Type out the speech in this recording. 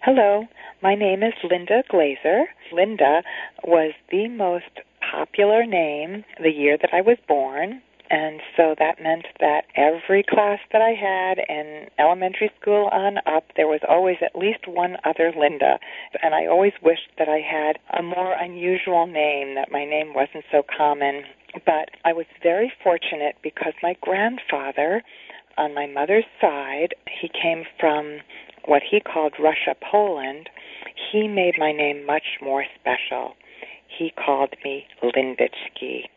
Hello, my name is Linda Glazer. Linda was the most popular name the year that I was born, and so that meant that every class that I had in elementary school on up, there was always at least one other Linda, and I always wished that I had a more unusual name, that my name wasn't so common. But I was very fortunate because my grandfather, on my mother's side, he came from what he called Russia, Poland. He made my name much more special. He called me Linditsky.